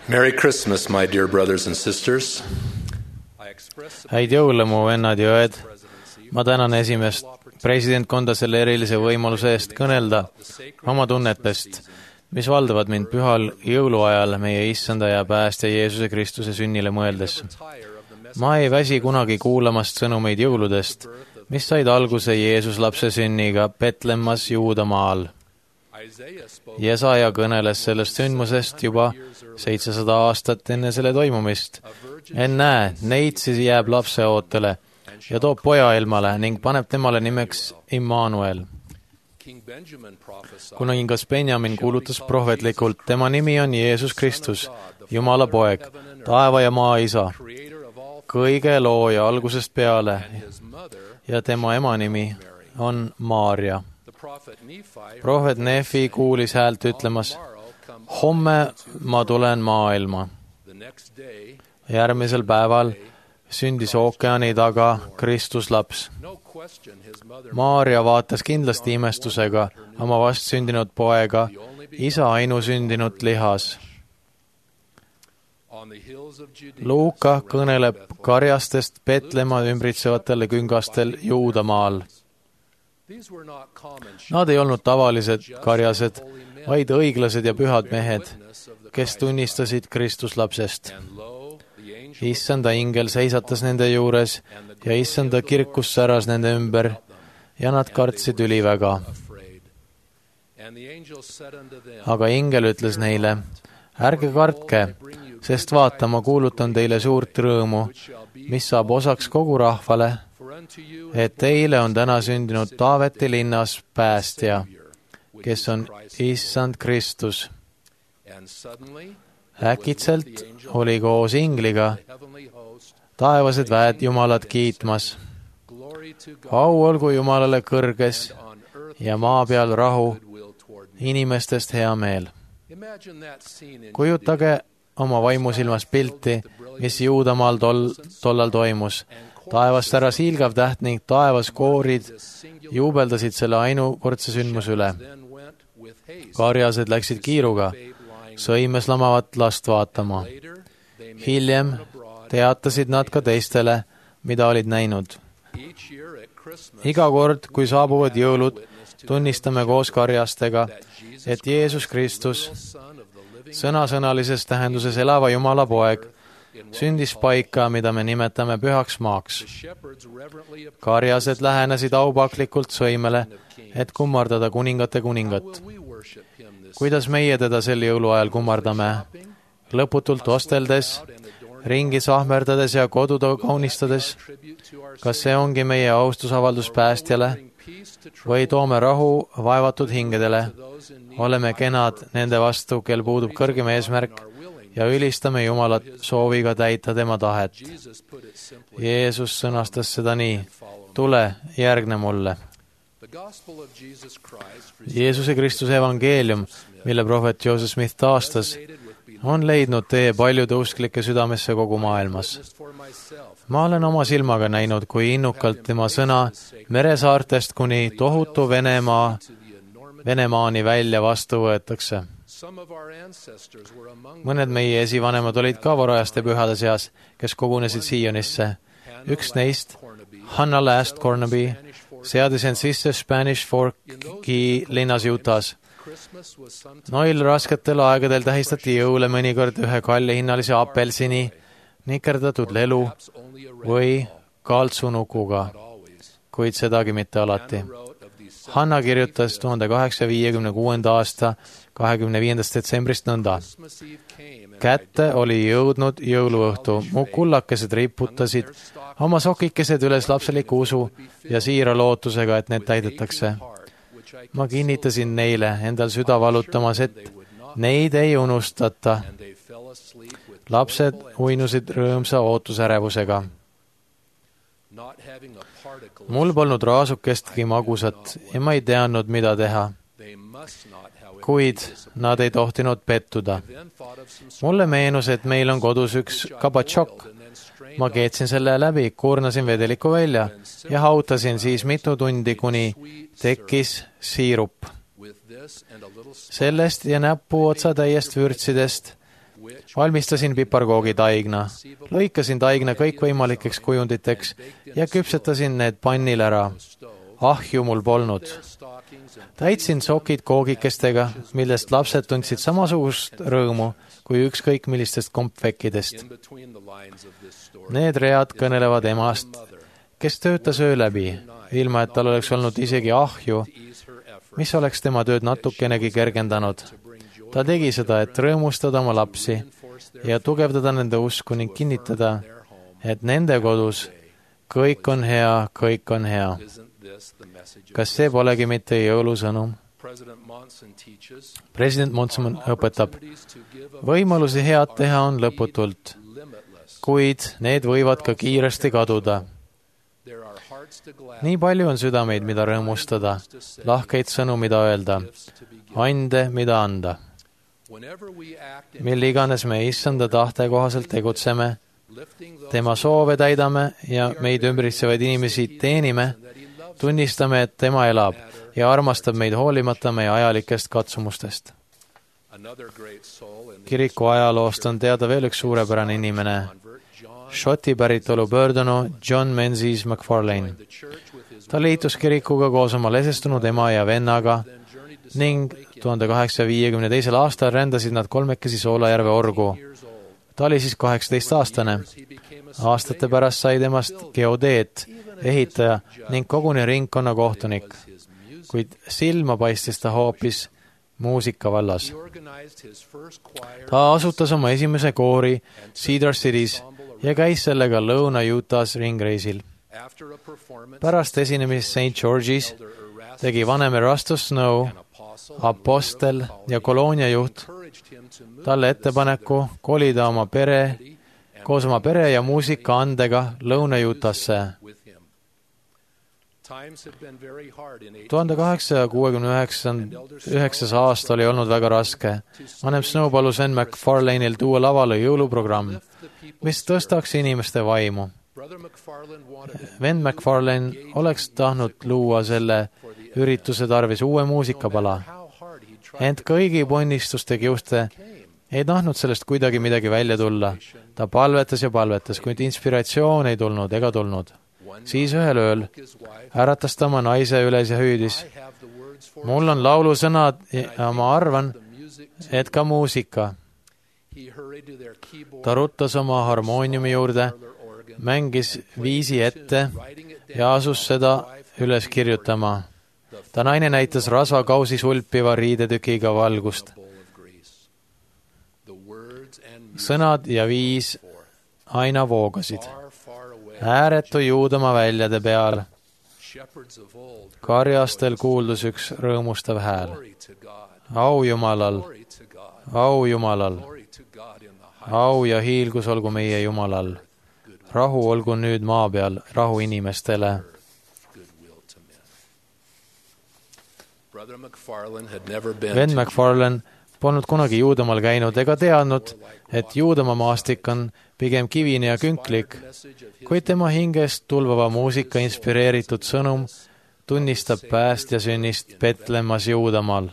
Merry Christmas, my dear brothers and sisters. Häid jõule, mu vennad ja õed. Ma tänan esimest president Konda selle erilise võimaluse eest kõnelda oma tunnetest, mis valdavad mind pühal jõuluajal meie issanda ja päästja Jeesuse Kristuse sünnile mõeldes. Ma ei väsi kunagi kuulamast sõnumeid jõuludest, mis said alguse Jeesus lapse sünniga Betlemmas Juudamaal. Jesaja kõneles sellest sündmusest juba 700 aastat enne selle toimumist. Ennäe, neitsi jääb lapse ootele ja toob poja ilmale ning paneb temale nimeks Immanuel. Kuningas Benjamin kuulutas prohvetlikult, tema nimi on Jeesus Kristus, Jumala poeg, taeva ja maa isa, kõige looja algusest peale, ja tema ema nimi on Maarja. Prohvet Nefi kuulis häält ütlemas, homme ma tulen maailma. Järgmisel päeval sündis ookeani taga Kristus laps. Maarja vaatas kindlasti imestusega oma vastsündinud poega, isa ainusündinud lihas. Luuka kõneleb karjastest Betlemma ümbritsevatele küngastel Juudamaal. Nad ei olnud tavalised karjased, vaid õiglased ja pühad mehed, kes tunnistasid Kristuslapsest. Issanda ingel seisatas nende juures ja issanda kirkus säras nende ümber ja nad kartsid üliväga. Aga ingel ütles neile, ärge kartke, sest vaata, ma kuulutan teile suurt rõõmu, mis saab osaks kogu rahvale, et teile on täna sündinud Taaveti linnas päästja, kes on issand Kristus. Äkitselt oli koos ingliga taevased väed Jumalat kiitmas. Au olgu Jumalale kõrges ja maa peal rahu, inimestest hea meel. Kujutage oma vaimusilmas pilti, mis Juudamaal tollal toimus. Taevas säras hiilgav täht ning taevas koorid juubeldasid selle ainukordse sündmuse üle. Karjased läksid kiiruga, sõimes lamavat last vaatama. Hiljem teatasid nad ka teistele, mida olid näinud. Iga kord, kui saabuvad jõulud, tunnistame koos karjastega, et Jeesus Kristus, sõnasõnalises tähenduses elava Jumala poeg, sündis paika, mida me nimetame pühaks maaks. Karjased lähenesid aupaklikult sõimele, et kummardada kuningate kuningat. Kuidas meie teda sel jõuluajal kummardame? Lõputult osteldes, ringi sahmerdades ja kodude kaunistades? Kas see ongi meie austusavaldus päästjale? Või toome rahu vaevatud hingedele? Oleme kenad nende vastu, kel puudub kõrgem eesmärk, ja ülistame Jumalat sooviga täita tema tahet. Jeesus sõnastas seda nii, tule, järgne mulle. Jeesuse Kristuse evangeelium, mille prohvet Joseph Smith taastas, on leidnud tee paljude usklike südamesse kogu maailmas. Ma olen oma silmaga näinud, kui innukalt tema sõna meresaartest kuni tohutu Venemaani välja vastu võetakse. Mõned meie esivanemad olid ka varajaste pühade seas, kes kogunesid Sionisse. Üks neist, Hannah Last Cornaby, seadis end sisse Spanish Forki linnas Utahs. Noil rasketel aegadel tähistati jõule mõnikord ühe kallihinnalise apelsini, nikerdatud lelu või kaltsunukuga, kuid sedagi mitte alati. Hanna kirjutas 1856. aasta 25. detsembrist nõnda. Kätte oli jõudnud jõuluõhtu, mu kullakesed riputasid oma sokikesed üles lapseliku usu ja siira lootusega, et need täidetakse. Ma kinnitasin neile endal süda valutamas, et neid ei unustata. Lapsed uinusid rõõmsa ootusärevusega. Mul polnud raasukestki magusat ja ma ei teadnud, mida teha. Kuid nad ei tohtinud pettuda. Mulle meenus, et meil on kodus üks kabatšok. Ma keetsin selle läbi, kurnasin vedeliku välja ja hautasin siis mitu tundi, kuni tekkis siirup. Sellest ja näpuotsa täiest vürtsidest valmistasin piparkoogi taigna, lõikasin taigna kõikvõimalikeks kujunditeks ja küpsetasin need pannil ära. Ahju mul polnud. Täitsin sokid koogikestega, millest lapsed tundsid samasugust rõõmu kui ükskõik millistest kompvekkidest. Need read kõnelevad emast, kes töötas öö läbi, ilma et tal oleks olnud isegi ahju, mis oleks tema tööd natukenegi kergendanud. Ta tegi seda, et rõõmustada oma lapsi ja tugevdada nende usku ning kinnitada, et nende kodus kõik on hea, kõik on hea. Kas see polegi mitte jõulusõnum? President Monson õpetab, võimalusi head teha on lõputult, kuid need võivad ka kiiresti kaduda. Nii palju on südameid, mida rõõmustada, lahkeid sõnu, mida öelda, ande, mida anda. Mil iganes me issanda tahte kohaselt tegutseme, tema soove täidame ja meid ümbritsevaid inimesi teenime, tunnistame, et tema elab ja armastab meid hoolimata meie ajalikest katsumustest. Kiriku ajaloost on teada veel üks suurepärane inimene, Šoti päritolu pöördunu John Menzies McFarlane. Ta liitus kirikuga koos oma lesestunud ema ja vennaga ning 1852. aastal rändasid nad kolmekesi Soolajärve orgu. Ta oli siis 18-aastane. Aastate pärast sai temast geodeet, ehitaja ning koguni ringkonna kohtunik, kuid silma paistis ta hoopis muusika vallas. Ta asutas oma esimese koori Cedar City's ja käis sellega Lõuna-Utah's ringreisil. Pärast esinemist St. George'is tegi vanem Erastus Snow, apostel ja koloonia juht, talle ettepaneku kolida koos oma pere ja muusika andega Lõuna-Utah'sse. 1869. aasta oli olnud väga raske. Vanem Snow palus N. McFarlane'il tuua lavale jõuluprogramm, mis tõstaks inimeste vaimu. Vend McFarlane oleks tahtnud luua selle ürituse tarvis uue muusikapala, ent kõigi ponnistuste kiuste ei tahtnud sellest kuidagi midagi välja tulla. Ta palvetas ja palvetas, kuid inspiratsioon ei tulnud ega tulnud. Siis ühel ööl äratas ta oma naise üles ja hüüdis, mul on laulusõnad ja ma arvan, et ka muusika. Ta ruttas oma harmooniumi juurde, mängis viisi ette ja asus seda üles kirjutama. Ta naine näitas rasvakausis ulpiva riidetükiga valgust. Sõnad ja viis aina voogasid. Ääretu Juudamaa väljade peal. Karjastel kuuldus üks rõõmustav hääl. Au Jumalal, au Jumalal, au ja hiilgus olgu meie Jumalal. Rahu olgu nüüd maa peal, rahu inimestele. Vend McFarlane polnud kunagi Juudamaal käinud ega teadnud, et Juudamaa maastik on pigem kivine ja künklik, kuid tema hingest tulvava muusika inspireeritud sõnum tunnistab päästja sünnist Betlemmas Juudamaal.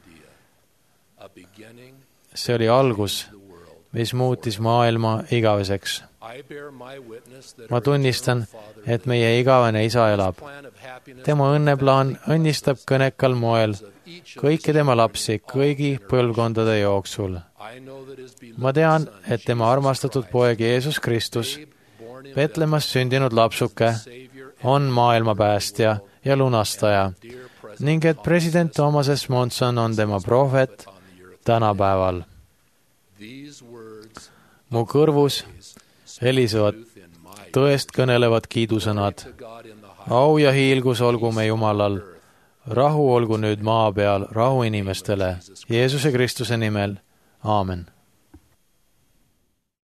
See oli algus, mis muutis maailma igaveseks. Ma tunnistan, et meie igavene isa elab. Tema õnneplaan õnnistab kõnekal moel kõiki tema lapsi kõigi põlvkondade jooksul. Ma tean, et tema armastatud poeg Jeesus Kristus, Betlemmas sündinud lapsuke, on maailma päästja ja lunastaja ning et president Thomas S. Monson on tema prohvet tänapäeval. Mu kõrvus helisevad tõest kõnelevad kiidusõnad. Au ja hiilgus olgu me Jumalal. Rahu olgu nüüd maa peal, rahu inimestele. Jeesuse Kristuse nimel. Aamen.